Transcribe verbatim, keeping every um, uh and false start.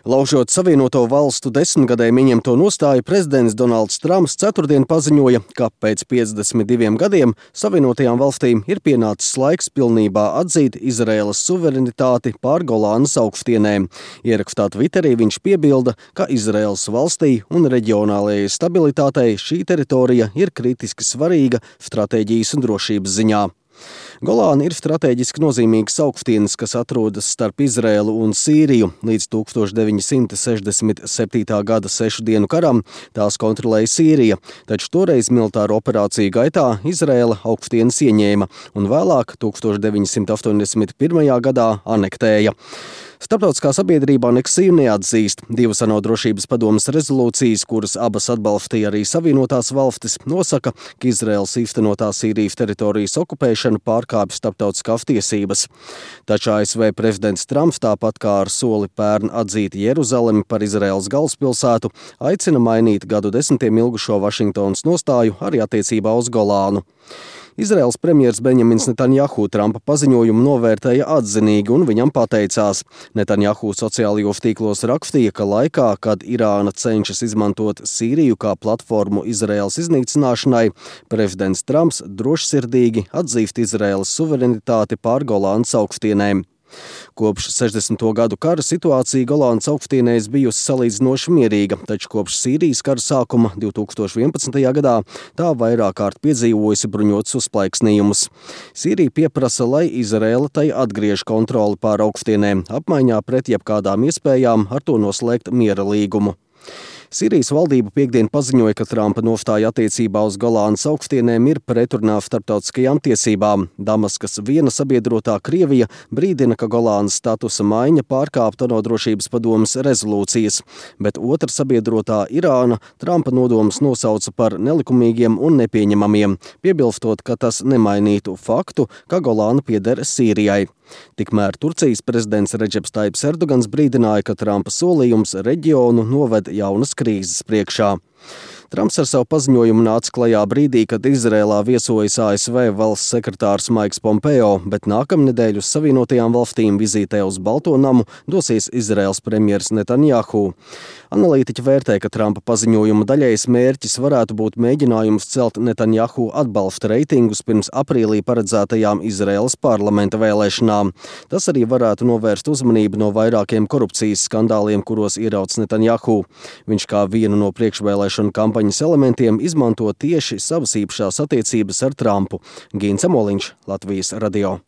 Laužot Savienoto valstu desmitgadē ieņemto nostāju, prezidents Donalds Trumps ceturtdien paziņoja, ka pēc piecdesmit diviem gadiem Savienotajām valstīm ir pienācis laiks pilnībā atzīt Izraēlas suverenitāti pār Golānas augstienēm. Ierakstā Twitterī viņš piebilda, ka Izraēlas valstī un reģionālajai stabilitātei šī teritorija ir kritiski svarīga stratēģijas un drošības ziņā. Golāna ir stratēģiski nozīmīgas augstienes, kas atrodas starp Izraēlu un Sīriju. Līdz tūkstoš deviņi simti sešdesmit septītā gada sešu dienu karam tās kontrolēja Sīrija, taču toreiz militāro operāciju gaitā Izraēla augstienes ieņēma un vēlāk tūkstoš deviņi simti astoņdesmit pirmajā gadā anektēja. Starptautiskā sabiedrība aneksiju neatzīst. Divas ANO drošības padomes rezolūcijas, kuras abas atbalstīja arī Savienotās valstis, nosaka, ka Izraēlas īstenotā Sīrijas teritorijas okupēšana pārkāpj starptautiskās tiesības. Taču A S V prezidents Trumps, tāpat kā ar soli pērn atzīt Jeruzalemi par Izraēlas galvaspilsētu, aicina mainīt gadu desmitiem ilgušo Vašingtonas nostāju arī attiecībā uz Golānu. Izraēlas premjers Benjamins Netanjahu Trumpa paziņojumu novērtēja atzinīgi un viņam pateicās. Netanjahu sociālajos tīklos rakstīja, ka laikā, kad Irāna cenšas izmantot Sīriju kā platformu Izraēlas iznīcināšanai, prezidents Trumps drošsirdīgi atzīst Izraēlas suverenitāti pār Golānas augstienēm. Kopš sešdesmito gadu kara situācija Golānas augstienēs bijusi salīdzinoši mierīga, taču kopš Sīrijas kara sākuma divi tūkstoši vienpadsmitajā gadā tā vairāk kārt piedzīvojusi bruņotus uzplaiksnījumus. Sīrija pieprasa, lai Izraēla tai atgriež kontroli pār augstienēm, apmaiņā pret jebkādām iespējām ar to noslēgt miera līgumu. Sīrijas valdība piektdien paziņoja, ka Trumpa nostāja attiecībā uz Golānas augstienēm ir pretrunā starptautiskajām tiesībām. Damaskas viena sabiedrotā Krievija brīdina, ka Golānas statusa maiņa pārkāpta ANO drošības padomes rezolūcijas, bet otra sabiedrotā Irāna Trumpa nodomus nosauca par nelikumīgiem un nepieņemamiem, piebilstot, ka tas nemainītu faktu, ka Golāna pieder Sīrijai. Tikmēr Turcijas prezidents Redžeps Tajibs Erdogans brīdināja, ka Trumpa solījums reģionu noved jaunas krīzes priekšā. Trumps ar savu paziņojumu nāca klajā brīdī, kad Izrēlā viesojas A S V valsts sekretārs Maiks Pompeo, bet nākamnedēļ uz Savienotajām valstīm vizītē uz Balto namu dosies Izraēlas premjers Netanjahu. Analītiķi vērtē, ka Trumpa paziņojuma daļējs mērķis varētu būt mēģinājums celt Netanjahu atbalsta reitingus pirms aprīlī paredzētajām Izraēlas parlamenta vēlēšanām. Tas arī varētu novērst uzmanību no vairākiem korupcijas skandāliem, kuros ierauc Netanjahu. Viņš kā vienu no priekšvēlēšanu kampaņas elementiem izmanto tieši savas īpašās attiecības ar Trumpu. Gīns Amoliņš, Latvijas radio.